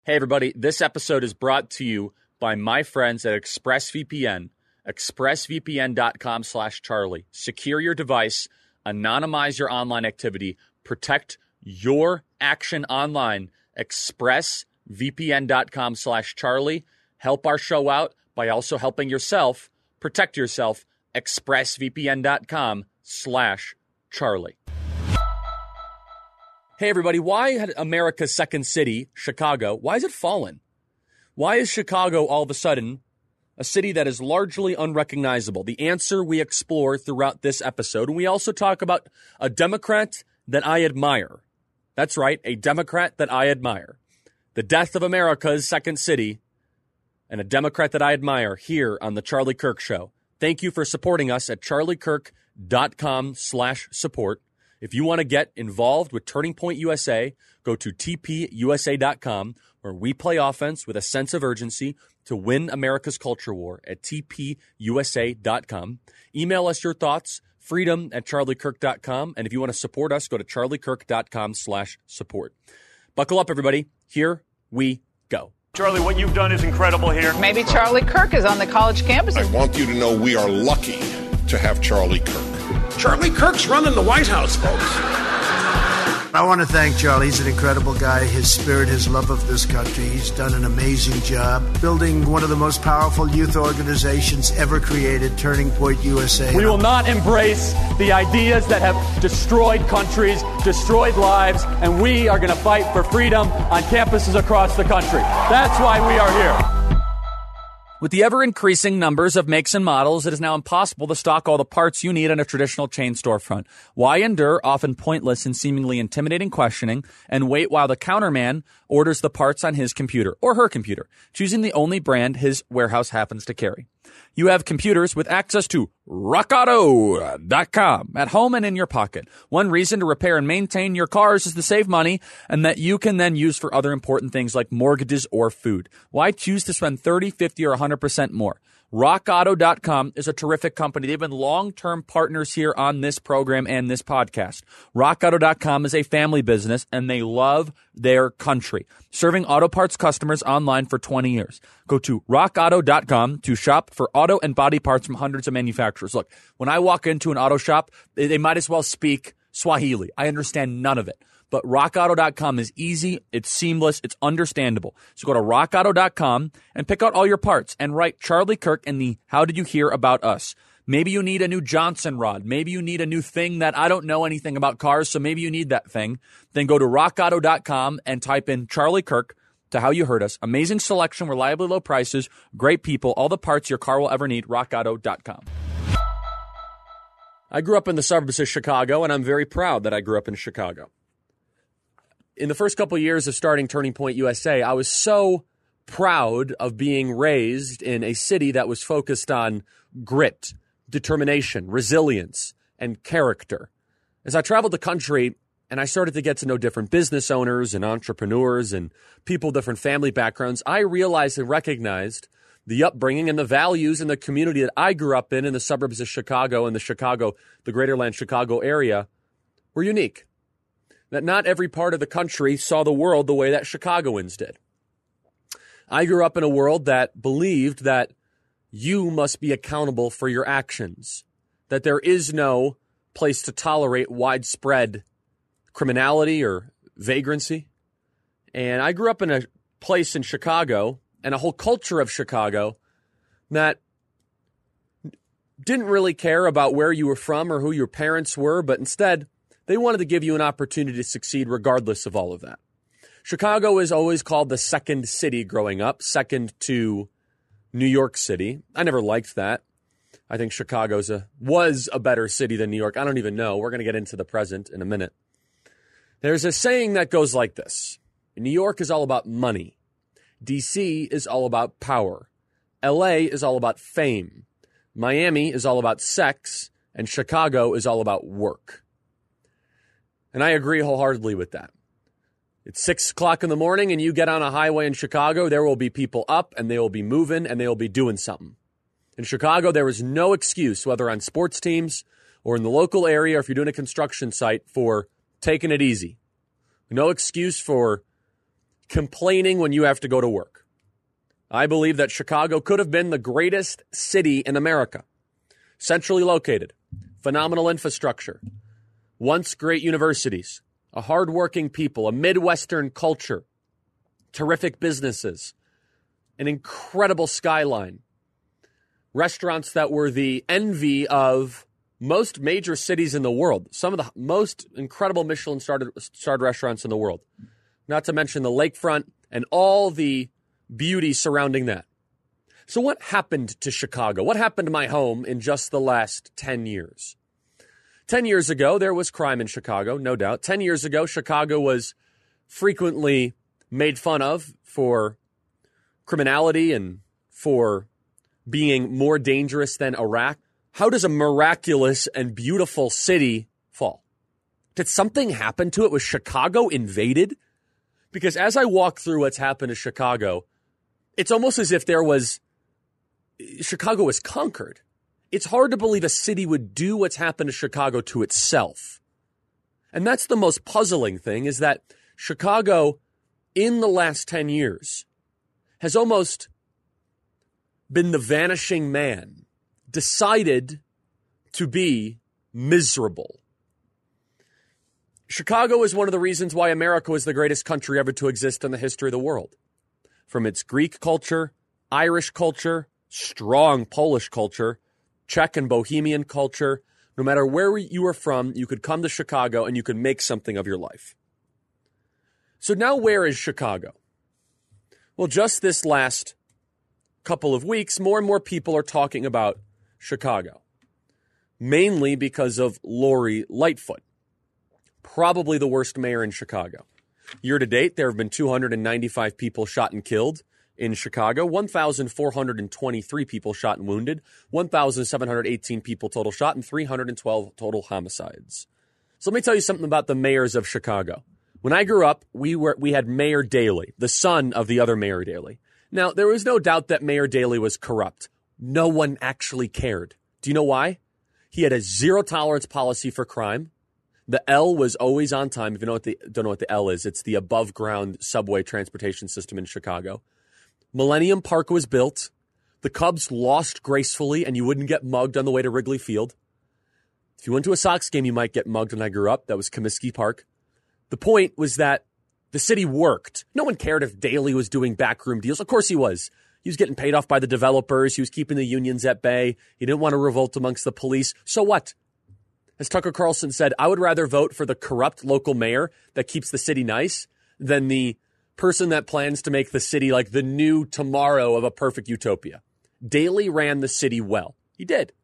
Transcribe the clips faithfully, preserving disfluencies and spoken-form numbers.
Hey, everybody. This episode is brought to you by my friends at ExpressVPN, expressvpn.com slash Charlie. Secure your device, anonymize your online activity, protect your action online. expressvpn.com slash Charlie. Help our show out by also helping yourself. Protect yourself. expressvpn.com slash Charlie. Hey, everybody, why had America's second city, Chicago, why has it fallen? Why is Chicago all of a sudden a city that is largely unrecognizable? The answer we explore throughout this episode. And we also talk about a Democrat that I admire. That's right, a Democrat that I admire. The death of America's second city and a Democrat that I admire here on the Charlie Kirk Show. Thank you for supporting us at charliekirk.com slash support. If you want to get involved with Turning Point U S A, go to t p u s a dot com, where we play offense with a sense of urgency to win America's culture war at t p u s a dot com. Email us your thoughts, freedom at charliekirk dot com. And if you want to support us, go to charliekirk.com slash support. Buckle up, everybody. Here we go. Charlie, what you've done is incredible here. Maybe Charlie Kirk is on the college campus. I want you to know we are lucky to have Charlie Kirk. Charlie Kirk's running the White House, folks. I want to thank Charlie. He's an incredible guy. His spirit, his love of this country. He's done an amazing job building one of the most powerful youth organizations ever created, Turning Point U S A. We will not embrace the ideas that have destroyed countries, destroyed lives, and we are going to fight for freedom on campuses across the country. That's why we are here. With the ever-increasing numbers of makes and models, it is now impossible to stock all the parts you need in a traditional chain storefront. Why endure often pointless and seemingly intimidating questioning and wait while the counterman orders the parts on his computer or her computer, choosing the only brand his warehouse happens to carry? You have computers with access to rock auto dot com at home and in your pocket. One reason to repair and maintain your cars is to save money and that you can then use for other important things like mortgages or food. Why choose to spend thirty, fifty, or one hundred percent more? rock auto dot com is a terrific company. They've been long-term partners here on this program and this podcast. rock auto dot com is a family business, and they love their country, serving auto parts customers online for twenty years. Go to rock auto dot com to shop for auto and body parts from hundreds of manufacturers. Look, when I walk into an auto shop, they, they might as well speak Swahili. I understand none of it. But rock auto dot com is easy, it's seamless, it's understandable. So go to rock auto dot com and pick out all your parts and write Charlie Kirk in the How Did You Hear About Us? Maybe you need a new Johnson rod. Maybe you need a new thing that I don't know anything about cars, so maybe you need that thing. Then go to rock auto dot com and type in Charlie Kirk to How You Heard Us. Amazing selection, reliably low prices, great people, all the parts your car will ever need, rock auto dot com. I grew up in the suburbs of Chicago, and I'm very proud that I grew up in Chicago. In the first couple of years of starting Turning Point U S A, I was so proud of being raised in a city that was focused on grit, determination, resilience, and character. As I traveled the country and I started to get to know different business owners and entrepreneurs and people with different family backgrounds, I realized and recognized the upbringing and the values in the community that I grew up in, in the suburbs of Chicago and the Chicago, the Greaterland Chicago area, were unique. That not every part of the country saw the world the way that Chicagoans did. I grew up in a world that believed that you must be accountable for your actions, that there is no place to tolerate widespread criminality or vagrancy. And I grew up in a place in Chicago and a whole culture of Chicago that didn't really care about where you were from or who your parents were, but instead they wanted to give you an opportunity to succeed regardless of all of that. Chicago is always called the second city growing up, second to New York City. I never liked that. I think Chicago's a, was a better city than New York. I don't even know. We're going to get into the present in a minute. There's a saying that goes like this. New York is all about money. D C is all about power. L A is all about fame. Miami is all about sex. And Chicago is all about work. And I agree wholeheartedly with that. It's six o'clock in the morning and you get on a highway in Chicago, there will be people up and they will be moving and they will be doing something. In Chicago, there is no excuse, whether on sports teams or in the local area, or if you're doing a construction site, for taking it easy. No excuse for complaining when you have to go to work. I believe that Chicago could have been the greatest city in America. Centrally located, phenomenal infrastructure, once great universities, a hardworking people, a Midwestern culture, terrific businesses, an incredible skyline, restaurants that were the envy of most major cities in the world, some of the most incredible Michelin-starred starred restaurants in the world, not to mention the lakefront and all the beauty surrounding that. So what happened to Chicago? What happened to my home in just the last ten years? Ten years ago, there was crime in Chicago, no doubt. Ten years ago, Chicago was frequently made fun of for criminality and for being more dangerous than Iraq. How does a miraculous and beautiful city fall? Did something happen to it? Was Chicago invaded? Because as I walk through what's happened to Chicago, it's almost as if there was, Chicago was conquered. It's hard to believe a city would do what's happened to Chicago to itself. And that's the most puzzling thing, is that Chicago, in the last ten years, has almost been the vanishing man, decided to be miserable. Chicago is one of the reasons why America was the greatest country ever to exist in the history of the world. From its Greek culture, Irish culture, strong Polish culture, Czech and Bohemian culture, no matter where you were from, you could come to Chicago and you could make something of your life. So now where is Chicago? Well, just this last couple of weeks, more and more people are talking about Chicago, mainly because of Lori Lightfoot, probably the worst mayor in Chicago. Year to date, there have been two hundred ninety-five people shot and killed in Chicago, one thousand four hundred twenty-three people shot and wounded, one thousand seven hundred eighteen people total shot, and three hundred twelve total homicides. So let me tell you something about the mayors of Chicago. When I grew up, we were we had Mayor Daley, the son of the other Mayor Daley. Now, there was no doubt that Mayor Daley was corrupt. No one actually cared. Do you know why? He had a zero-tolerance policy for crime. The L was always on time. If you know what the, don't know what the L is, it's the above-ground subway transportation system in Chicago. Millennium Park was built. The Cubs lost gracefully, and you wouldn't get mugged on the way to Wrigley Field. If you went to a Sox game, you might get mugged when I grew up. That was Comiskey Park. The point was that the city worked. No one cared if Daley was doing backroom deals. Of course he was. He was getting paid off by the developers. He was keeping the unions at bay. He didn't want to revolt amongst the police. So what? As Tucker Carlson said, I would rather vote for the corrupt local mayor that keeps the city nice than the person that plans to make the city like the new tomorrow of a perfect utopia. Daley ran the city well. He did.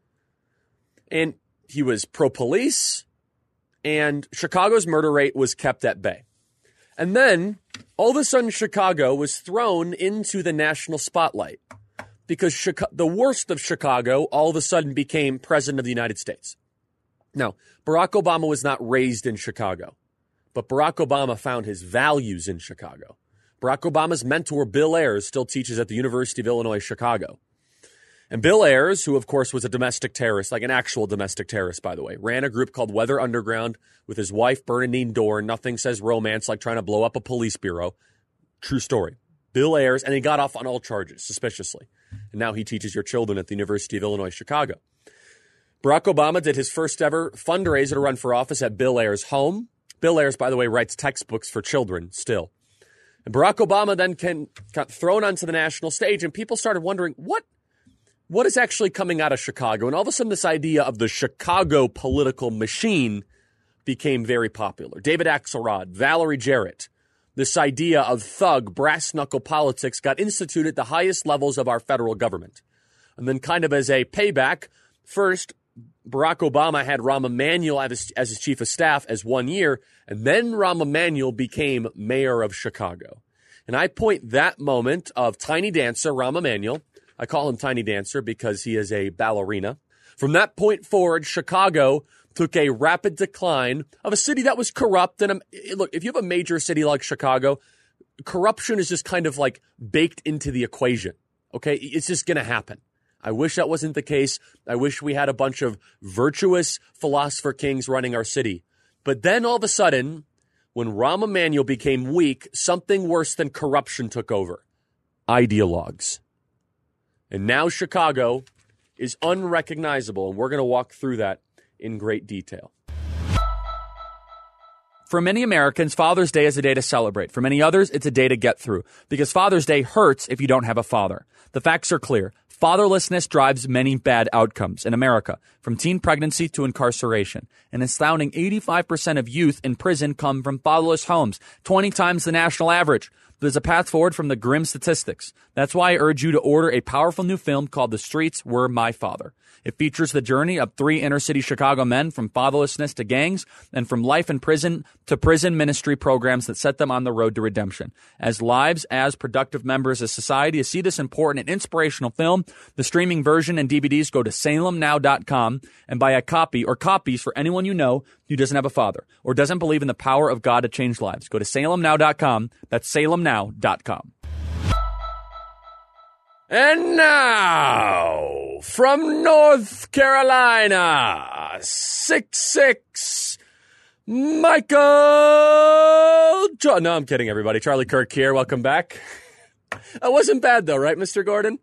And he was pro-police, and Chicago's murder rate was kept at bay. And then, all of a sudden, Chicago was thrown into the national spotlight because Chica- the worst of Chicago all of a sudden became president of the United States. Now, Barack Obama was not raised in Chicago, but Barack Obama found his values in Chicago. Barack Obama's mentor, Bill Ayers, still teaches at the University of Illinois, Chicago. And Bill Ayers, who of course was a domestic terrorist, like an actual domestic terrorist, by the way, ran a group called Weather Underground with his wife, Bernadine Dorn. Nothing says romance like trying to blow up a police bureau. True story. Bill Ayers, and he got off on all charges, suspiciously. And now he teaches your children at the University of Illinois, Chicago. Barack Obama did his first ever fundraiser to run for office at Bill Ayers' home. Bill Ayers, by the way, writes textbooks for children still. And Barack Obama then can, got thrown onto the national stage, and people started wondering, what What is actually coming out of Chicago? And all of a sudden, this idea of the Chicago political machine became very popular. David Axelrod, Valerie Jarrett, this idea of thug, brass-knuckle politics got instituted at the highest levels of our federal government. And then kind of as a payback, first, Barack Obama had Rahm Emanuel as his, as his chief of staff as one year, and then Rahm Emanuel became mayor of Chicago. And I point that moment of tiny dancer, Rahm Emanuel, I call him Tiny Dancer because he is a ballerina. From that point forward, Chicago took a rapid decline of a city that was corrupt. And a, look, if you have a major city like Chicago, corruption is just kind of like baked into the equation. Okay, it's just going to happen. I wish that wasn't the case. I wish we had a bunch of virtuous philosopher kings running our city. But then all of a sudden, when Rahm Emanuel became weak, something worse than corruption took over. Ideologues. And now Chicago is unrecognizable, and we're going to walk through that in great detail. For many Americans, Father's Day is a day to celebrate. For many others, it's a day to get through. Because Father's Day hurts if you don't have a father. The facts are clear. Fatherlessness drives many bad outcomes in America, from teen pregnancy to incarceration. An astounding eighty-five percent of youth in prison come from fatherless homes, twenty times the national average. There's a path forward from the grim statistics. That's why I urge you to order a powerful new film called The Streets Were My Father. It features the journey of three inner-city Chicago men from fatherlessness to gangs and from life in prison to prison ministry programs that set them on the road to redemption. As lives as productive members of society, to see this important and inspirational film, the streaming version and D V Ds, go to salem now dot com and buy a copy or copies for anyone you know who doesn't have a father or doesn't believe in the power of God to change lives. Go to salem now dot com. That's salem now dot com. And now, from North Carolina, six six, Michael Jo- No, I'm kidding, everybody. Charlie Kirk here. Welcome back. That wasn't bad, though, right, Mister Gordon?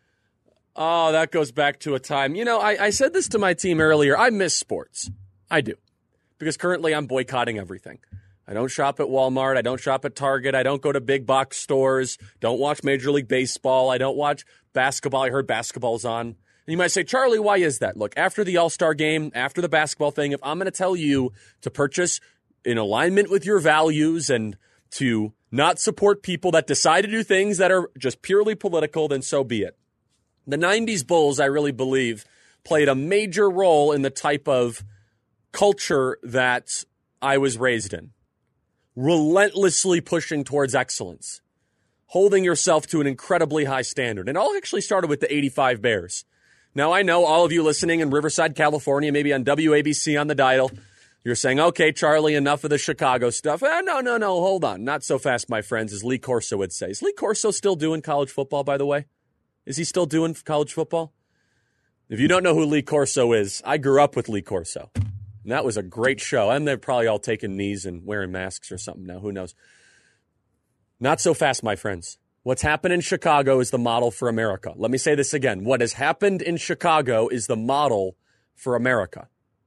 Oh, that goes back to a time. You know, I, I said this to my team earlier. I miss sports. I do. Because currently I'm boycotting everything. I don't shop at Walmart. I don't shop at Target. I don't go to big box stores. Don't watch Major League Baseball. I don't watch basketball. I heard basketball's on. And you might say, Charlie, why is that? Look, after the All-Star game, after the basketball thing, if I'm going to tell you to purchase in alignment with your values and to not support people that decide to do things that are just purely political, then so be it. The nineties Bulls, I really believe, played a major role in the type of culture that I was raised in. Relentlessly pushing towards excellence, holding yourself to an incredibly high standard. And it all actually started with the eighty-five Bears. Now, I know all of you listening in Riverside, California, maybe on W A B C on the dial, you're saying, okay, Charlie, enough of the Chicago stuff. Eh, no, no, no, hold on. Not so fast, my friends, as Lee Corso would say. Is Lee Corso still doing college football, by the way? Is he still doing college football? If you don't know who Lee Corso is, I grew up with Lee Corso. And that was a great show. And they're probably all taking knees and wearing masks or something now. Who knows? Not so fast, my friends. What's happened in Chicago is the model for America. Let me say this again. What has happened in Chicago is the model for America.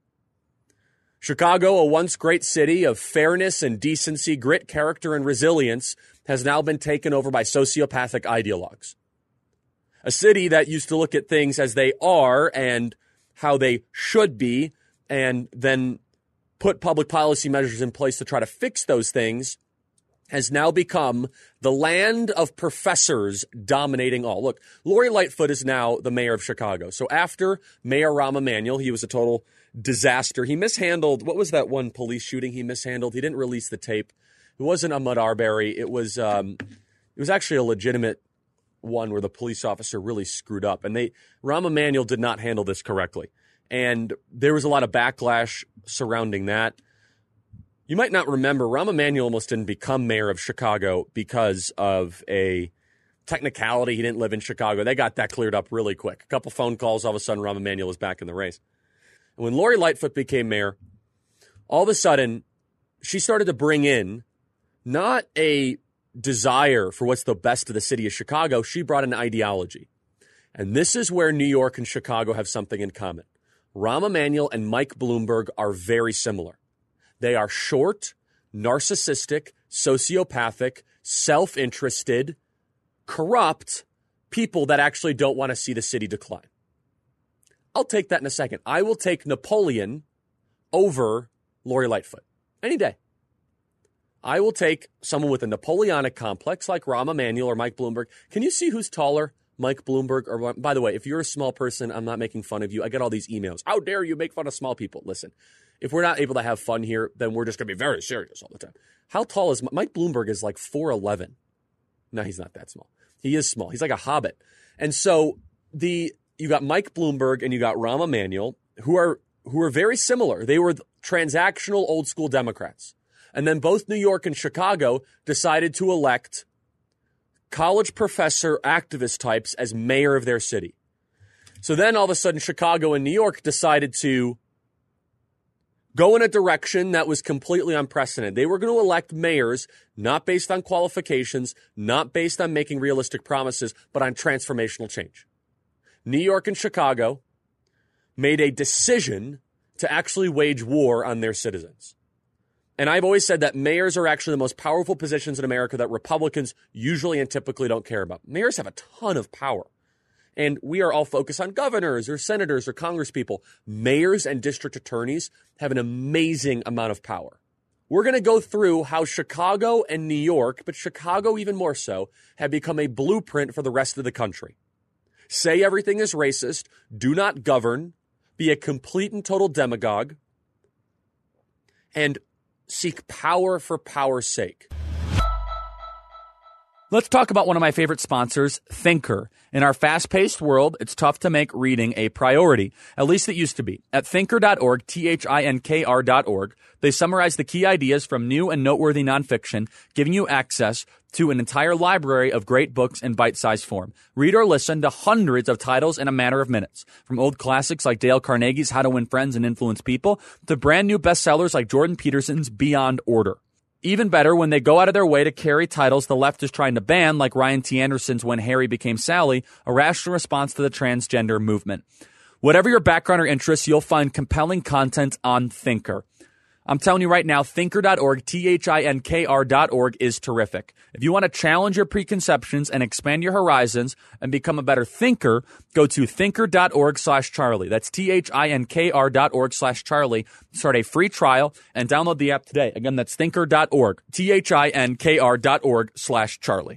Chicago, a once great city of fairness and decency, grit, character, and resilience, has now been taken over by sociopathic ideologues. A city that used to look at things as they are and how they should be, and then put public policy measures in place to try to fix those things, has now become the land of professors dominating all. Look, Lori Lightfoot is now the mayor of Chicago. So after Mayor Rahm Emanuel, he was a total disaster. He mishandled, what was that one police shooting he mishandled? He didn't release the tape. It wasn't Ahmaud Arbery. It was, um, it was actually a legitimate one where the police officer really screwed up. And they, Rahm Emanuel did not handle this correctly. And there was a lot of backlash surrounding that. You might not remember, Rahm Emanuel almost didn't become mayor of Chicago because of a technicality. He didn't live in Chicago. They got that cleared up really quick. A couple phone calls, all of a sudden Rahm Emanuel was back in the race. And when Lori Lightfoot became mayor, all of a sudden she started to bring in not a desire for what's the best of the city of Chicago. She brought an ideology. And this is where New York and Chicago have something in common. Rahm Emanuel and Mike Bloomberg are very similar. They are short, narcissistic, sociopathic, self-interested, corrupt people that actually don't want to see the city decline. I'll take that in a second. I will take Napoleon over Lori Lightfoot any day. I will take someone with a Napoleonic complex like Rahm Emanuel or Mike Bloomberg. Can you see who's taller? Mike Bloomberg, or by the way, if you're a small person, I'm not making fun of you. I get all these emails. How dare you make fun of small people? Listen, if we're not able to have fun here, then we're just going to be very serious all the time. How tall is Mike Bloomberg? Is like four eleven. No, he's not that small. He is small. He's like a hobbit. And so the you got Mike Bloomberg and you got Rahm Emanuel, who are who are very similar. They were transactional old school Democrats. And then both New York and Chicago decided to elect college professor activist types as mayor of their city. So then all of a sudden Chicago and New York decided to go in a direction that was completely unprecedented. They were going to elect mayors not based on qualifications, not based on making realistic promises, but on transformational change. New York and Chicago made a decision to actually wage war on their citizens. And I've always said that mayors are actually the most powerful positions in America that Republicans usually and typically don't care about. Mayors have a ton of power. And we are all focused on governors or senators or congresspeople. Mayors and district attorneys have an amazing amount of power. We're going to go through how Chicago and New York, but Chicago even more so, have become a blueprint for the rest of the country. Say everything is racist, do not govern, be a complete and total demagogue, and seek power for power's sake. Let's talk about one of my favorite sponsors, Thinker. In our fast-paced world, it's tough to make reading a priority. At least it used to be. At thinker dot org, T H I N K R dot org, they summarize the key ideas from new and noteworthy nonfiction, giving you access to an entire library of great books in bite-sized form. Read or listen to hundreds of titles in a matter of minutes. From old classics like Dale Carnegie's How to Win Friends and Influence People to brand new bestsellers like Jordan Peterson's Beyond Order. Even better when they go out of their way to carry titles the left is trying to ban, like Ryan T. Anderson's When Harry Became Sally, a rational response to the transgender movement. Whatever your background or interests, you'll find compelling content on Thinker. I'm telling you right now, thinker dot org, T H I N K R dot org is terrific. If you want to challenge your preconceptions and expand your horizons and become a better thinker, go to thinker dot org slash Charlie. That's T H I N K R dot org slash Charlie. Start a free trial and download the app today. Again, that's thinker dot org, T H I N K R dot org slash Charlie.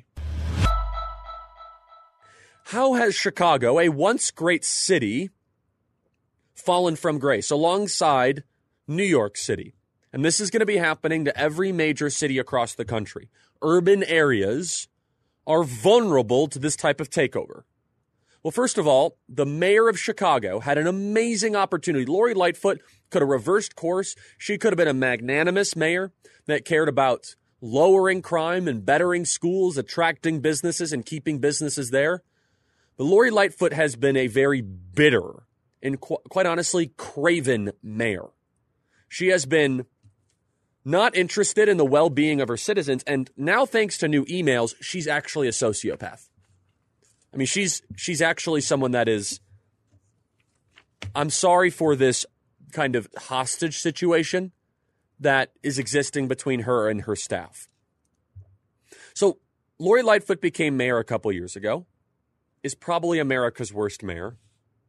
How has Chicago, a once great city, fallen from grace alongside New York City? And this is going to be happening to every major city across the country. Urban areas are vulnerable to this type of takeover. Well, first of all, the mayor of Chicago had an amazing opportunity. Lori Lightfoot could have reversed course. She could have been a magnanimous mayor that cared about lowering crime and bettering schools, attracting businesses and keeping businesses there. But Lori Lightfoot has been a very bitter and, qu- quite honestly, craven mayor. She has been not interested in the well-being of her citizens, and now, thanks to new emails, she's actually a sociopath. I mean, she's she's actually someone that is, I'm sorry for this kind of hostage situation that is existing between her and her staff. So, Lori Lightfoot became mayor a couple years ago, is probably America's worst mayor,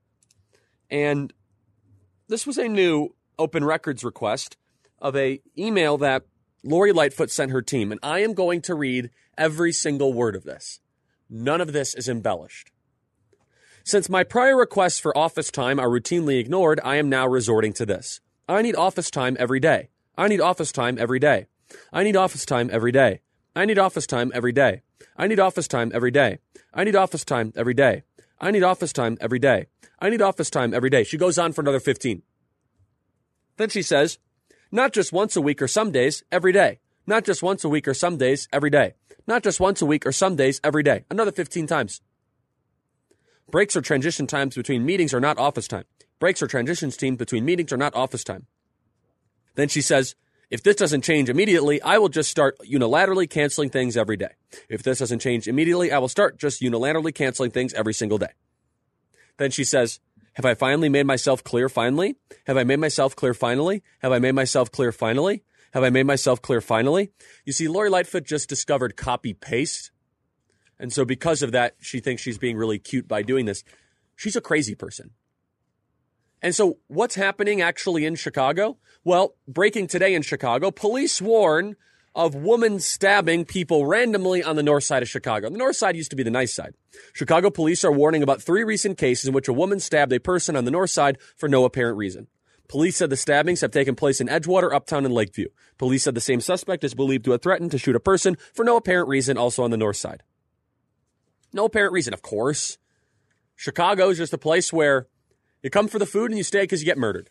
and this was a new open records request of a email that Lori Lightfoot sent her team, and I am going to read every single word of this. None of this is embellished. Since my prior requests for office time are routinely ignored, I am now resorting to this. I need office time every day. I need office time every day. I need office time every day. I need office time every day. I need office time every day. I need office time every day. I need office time every day. I need office time every day. She goes on for another fifteen. Then she says, not just once a week or some days, every day. Not just once a week or some days, every day. Not just once a week or some days, every day. Another fifteen times. Breaks or transition times between meetings are not office time. Breaks or transitions team between meetings are not office time. Then she says, if this doesn't change immediately, I will just start unilaterally canceling things every day. If this doesn't change immediately, I will start just unilaterally canceling things every single day. Then she says, have I finally made myself clear finally? Have I made myself clear finally? Have I made myself clear finally? Have I made myself clear finally? You see, Lori Lightfoot just discovered copy-paste. And so because of that, she thinks she's being really cute by doing this. She's a crazy person. And so what's happening actually in Chicago? Well, breaking today in Chicago, police warn of women stabbing people randomly on the north side of Chicago. The north side used to be the nice side. Chicago police are warning about three recent cases in which a woman stabbed a person on the north side for no apparent reason. Police said the stabbings have taken place in Edgewater, Uptown, and Lakeview. Police said the same suspect is believed to have threatened to shoot a person for no apparent reason also on the north side. No apparent reason, of course. Chicago is just a place where you come for the food and you stay because you get murdered.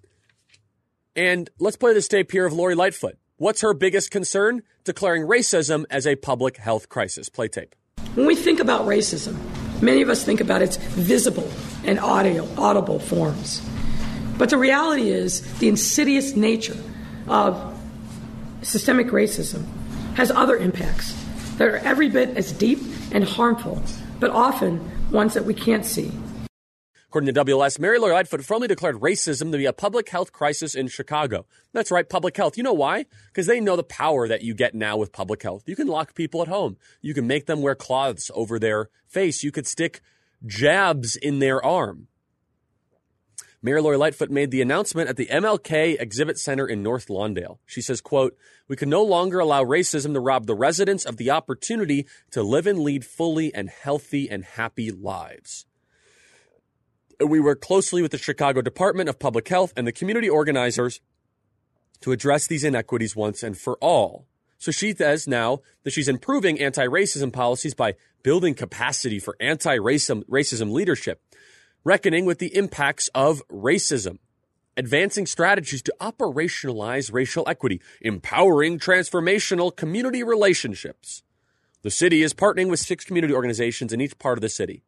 And let's play this tape here of Lori Lightfoot. What's her biggest concern? Declaring racism as a public health crisis. Play tape. When we think about racism, many of us think about its visible and audio, audible forms. But the reality is the insidious nature of systemic racism has other impacts that are every bit as deep and harmful, but often ones that we can't see. According to W L S, Mary Lori Lightfoot firmly declared racism to be a public health crisis in Chicago. That's right, public health. You know why? Because they know the power that you get now with public health. You can lock people at home. You can make them wear cloths over their face. You could stick jabs in their arm. Mary Lori Lightfoot made the announcement at the M L K Exhibit Center in North Lawndale. She says, quote, "We can no longer allow racism to rob the residents of the opportunity to live and lead fully and healthy and happy lives." We work closely with the Chicago Department of Public Health and the community organizers to address these inequities once and for all. So she says now that she's improving anti-racism policies by building capacity for anti-racism racism leadership, reckoning with the impacts of racism, advancing strategies to operationalize racial equity, empowering transformational community relationships. The city is partnering with six community organizations in each part of the city.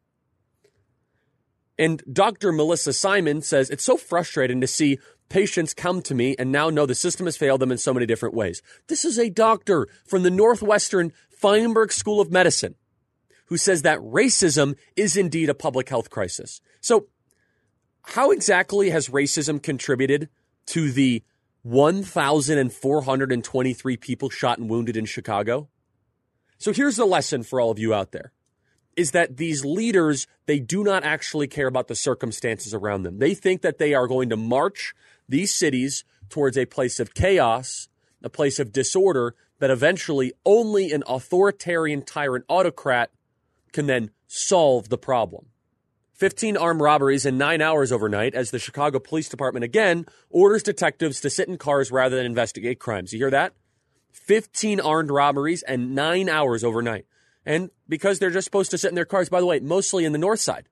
And Doctor Melissa Simon says, "It's so frustrating to see patients come to me and now know the system has failed them in so many different ways." This is a doctor from the Northwestern Feinberg School of Medicine who says that racism is indeed a public health crisis. So how exactly has racism contributed to the one thousand four hundred twenty-three people shot and wounded in Chicago? So here's the lesson for all of you out there, is that these leaders, they do not actually care about the circumstances around them. They think that they are going to march these cities towards a place of chaos, a place of disorder, that eventually only an authoritarian tyrant autocrat can then solve the problem. fifteen armed robberies in nine hours overnight as the Chicago Police Department again orders detectives to sit in cars rather than investigate crimes. You hear that? fifteen armed robberies and nine hours overnight. And because they're just supposed to sit in their cars, by the way, mostly in the north side.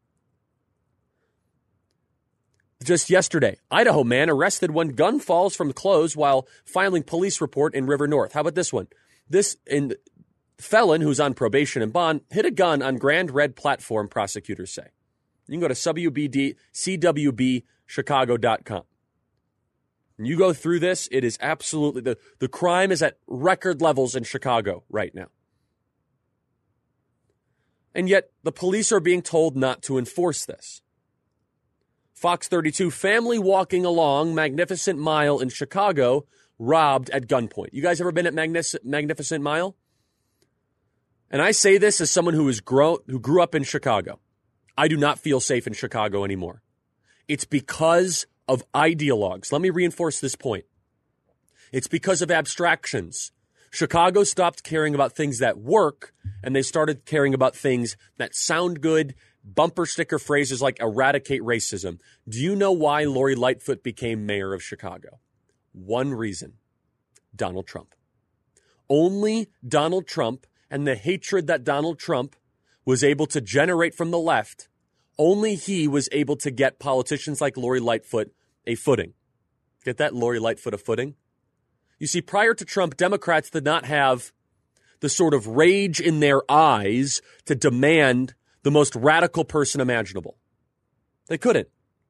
Just yesterday, Idaho man arrested when gun falls from clothes while filing police report in River North. How about this one? This in, felon who's on probation and bond hit a gun on Grand Red platform, prosecutors say. You can go to C W B Chicago dot com. And you go through this, it is absolutely, the, the crime is at record levels in Chicago right now. And yet the police are being told not to enforce this. Fox thirty-two, family walking along Magnificent Mile in Chicago, robbed at gunpoint. You guys ever been at Magnific- Magnificent Mile? And I say this as someone who is grow- who grew up in Chicago. I do not feel safe in Chicago anymore. It's because of ideologues. Let me reinforce this point. It's because of abstractions. Chicago stopped caring about things that work, and they started caring about things that sound good, bumper sticker phrases like eradicate racism. Do you know why Lori Lightfoot became mayor of Chicago? One reason: Donald Trump. Only Donald Trump and the hatred that Donald Trump was able to generate from the left, only he was able to get politicians like Lori Lightfoot a footing. Get that? Lori Lightfoot a footing? You see, prior to Trump, Democrats did not have the sort of rage in their eyes to demand the most radical person imaginable. They couldn't.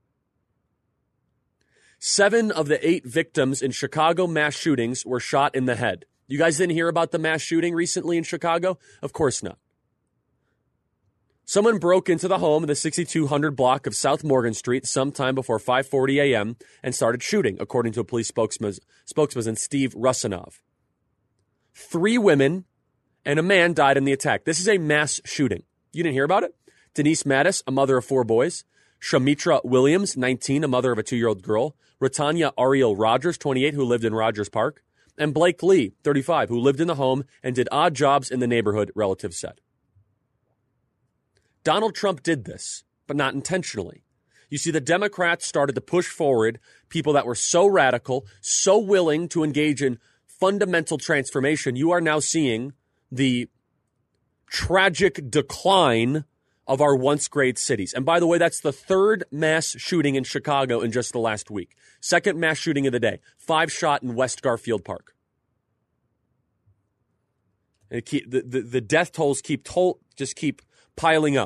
Seven of the eight victims in Chicago mass shootings were shot in the head. You guys didn't hear about the mass shooting recently in Chicago? Of course not. Someone broke into the home in the sixty-two hundred block of South Morgan Street sometime before five forty a.m. and started shooting, according to a police spokesman, spokesman Steve Rusinov. Three women and a man died in the attack. This is a mass shooting. You didn't hear about it? Denise Mattis, a mother of four boys. Shamitra Williams, nineteen, a mother of a two-year-old girl. Ratanya Ariel Rogers, twenty-eight, who lived in Rogers Park. And Blake Lee, thirty-five, who lived in the home and did odd jobs in the neighborhood, relatives said. Donald Trump did this, but not intentionally. You see, the Democrats started to push forward people that were so radical, so willing to engage in fundamental transformation. You are now seeing the tragic decline of our once great cities. And by the way, that's the third mass shooting in Chicago in just the last week. Second mass shooting of the day. Five shot in West Garfield Park. And it keep, the, the, the death tolls keep toll, just keep piling up.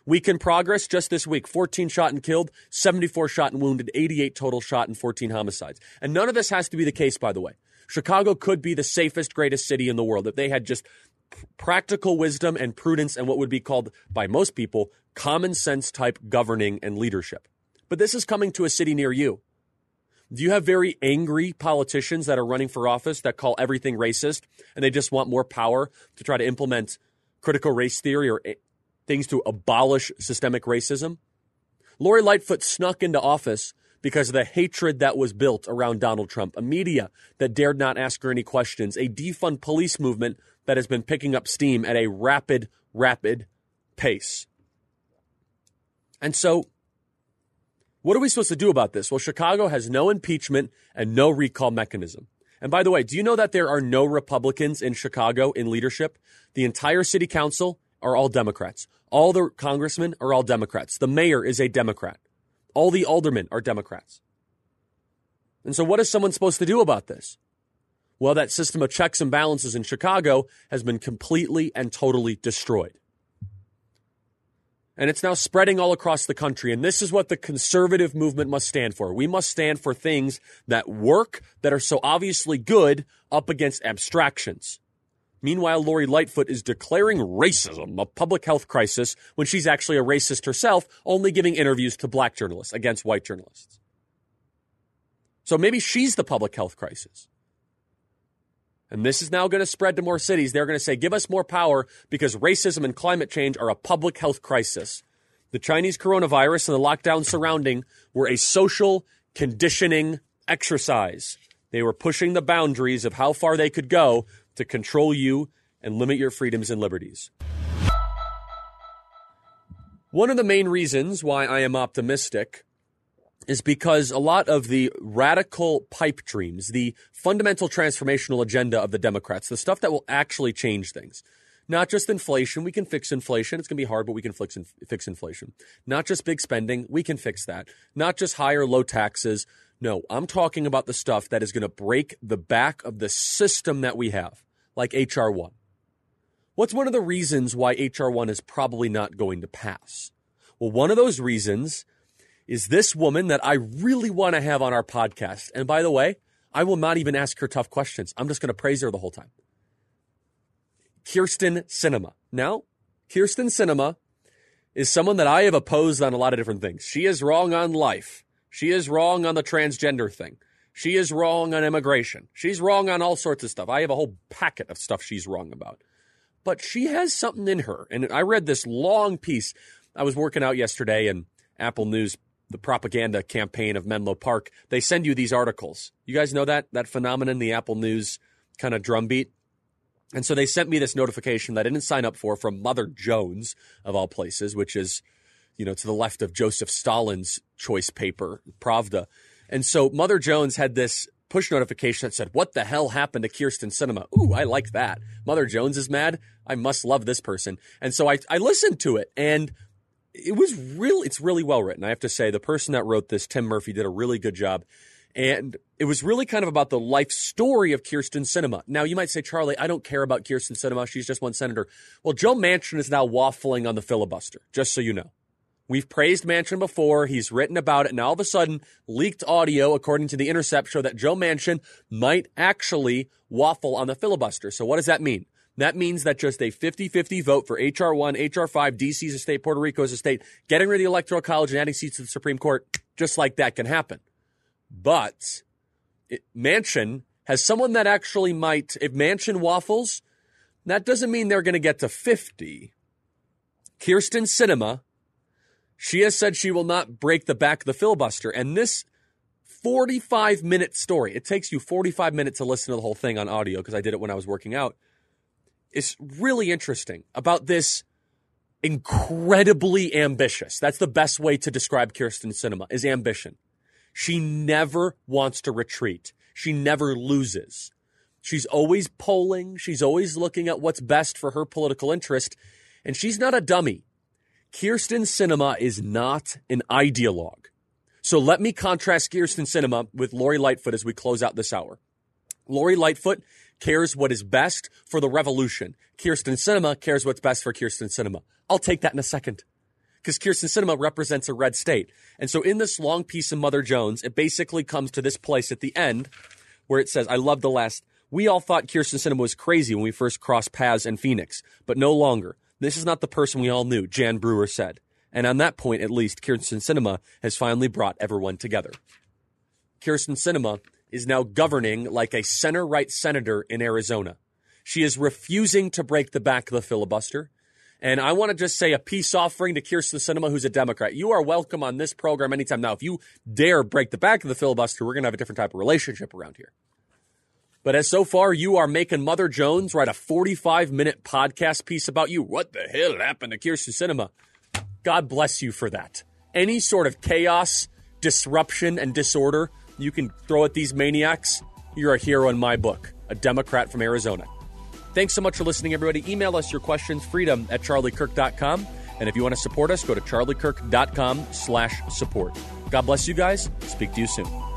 Week in progress just this week, fourteen shot and killed, seventy-four shot and wounded, eighty-eight total shot and fourteen homicides. And none of this has to be the case, by the way. Chicago could be the safest, greatest city in the world if they had just practical wisdom and prudence and what would be called by most people common sense type governing and leadership. But this is coming to a city near you. Do you have very angry politicians that are running for office that call everything racist and they just want more power to try to implement critical race theory or things to abolish systemic racism? Lori Lightfoot snuck into office because of the hatred that was built around Donald Trump, a media that dared not ask her any questions, a defund police movement that has been picking up steam at a rapid, rapid pace. And so, what are we supposed to do about this? Well, Chicago has no impeachment and no recall mechanism. And by the way, do you know that there are no Republicans in Chicago in leadership? The entire city council are all Democrats. All the congressmen are all Democrats. The mayor is a Democrat. All the aldermen are Democrats. And so what is someone supposed to do about this? Well, that system of checks and balances in Chicago has been completely and totally destroyed. And it's now spreading all across the country. And this is what the conservative movement must stand for. We must stand for things that work, that are so obviously good, up against abstractions. Meanwhile, Lori Lightfoot is declaring racism a public health crisis when she's actually a racist herself, only giving interviews to black journalists against white journalists. So maybe she's the public health crisis. And this is now going to spread to more cities. They're going to say, give us more power because racism and climate change are a public health crisis. The Chinese coronavirus and the lockdown surrounding were a social conditioning exercise. They were pushing the boundaries of how far they could go to control you and limit your freedoms and liberties. One of the main reasons why I am optimistic is because a lot of the radical pipe dreams, the fundamental transformational agenda of the Democrats, the stuff that will actually change things, not just inflation, we can fix inflation. It's going to be hard, but we can fix, fix inflation. Not just big spending, we can fix that. Not just high or low taxes. No, I'm talking about the stuff that is going to break the back of the system that we have, like H R one. What's one of the reasons why H R one is probably not going to pass? Well, one of those reasons is this woman that I really want to have on our podcast. And by the way, I will not even ask her tough questions. I'm just going to praise her the whole time. Kyrsten Sinema. Now, Kyrsten Sinema is someone that I have opposed on a lot of different things. She is wrong on life. She is wrong on the transgender thing. She is wrong on immigration. She's wrong on all sorts of stuff. I have a whole packet of stuff she's wrong about. But she has something in her. And I read this long piece. I was working out yesterday and Apple News, the propaganda campaign of Menlo Park, they send you these articles. You guys know that, that phenomenon, the Apple News kind of drumbeat? And so they sent me this notification that I didn't sign up for from Mother Jones, of all places, which is, you know, to the left of Joseph Stalin's choice paper, Pravda. And so Mother Jones had this push notification that said, what the hell happened to Kyrsten Sinema? Ooh, I like that. Mother Jones is mad. I must love this person. And so I, I listened to it, and it was really, it's really well written. I have to say, the person that wrote this, Tim Murphy, did a really good job. And it was really kind of about the life story of Kyrsten Sinema. Now, you might say, Charlie, I don't care about Kyrsten Sinema. She's just one senator. Well, Joe Manchin is now waffling on the filibuster, just so you know. We've praised Manchin before. He's written about it. Now, all of a sudden, leaked audio, according to The Intercept, show that Joe Manchin might actually waffle on the filibuster. So what does that mean? That means that just a fifty-fifty vote for H R one, H R five, D C's a state, Puerto Rico's a state, getting rid of the Electoral College and adding seats to the Supreme Court, just like that can happen. But it, Manchin has someone that actually might, if Manchin waffles, that doesn't mean they're going to get to fifty. Kyrsten Sinema, she has said she will not break the back of the filibuster. And this forty-five minute story, it takes you forty-five minutes to listen to the whole thing on audio because I did it when I was working out. It's really interesting about this incredibly ambitious. That's the best way to describe Kyrsten Sinema, is ambition. She never wants to retreat. She never loses. She's always polling. She's always looking at what's best for her political interest. And she's not a dummy. Kyrsten Sinema is not an ideologue. So let me contrast Kyrsten Sinema with Lori Lightfoot as we close out this hour. Lori Lightfoot cares what is best for the revolution. Kyrsten Sinema cares what's best for Kyrsten Sinema. I'll take that in a second. because Kyrsten Sinema represents a red state. And so in this long piece of Mother Jones, it basically comes to this place at the end where it says, I love the last, we all thought Kyrsten Sinema was crazy when we first crossed paths in Phoenix, but no longer. This is not the person we all knew, Jan Brewer said. And on that point, at least, Kyrsten Sinema has finally brought everyone together. Kyrsten Sinema is now governing like a center-right senator in Arizona. She is refusing to break the back of the filibuster. And I want to just say a peace offering to Kyrsten Sinema, who's a Democrat. You are welcome on this program anytime. Now, if you dare break the back of the filibuster, we're going to have a different type of relationship around here. But as so far, you are making Mother Jones write a forty-five minute podcast piece about you. What the hell happened to Kyrsten Sinema? God bless you for that. Any sort of chaos, disruption, and disorder you can throw at these maniacs, you're a hero in my book, a Democrat from Arizona. Thanks so much for listening, everybody. Email us your questions, freedom at charlie kirk dot com. And if you want to support us, go to charlie kirk dot com slash support. God bless you guys. Speak to you soon.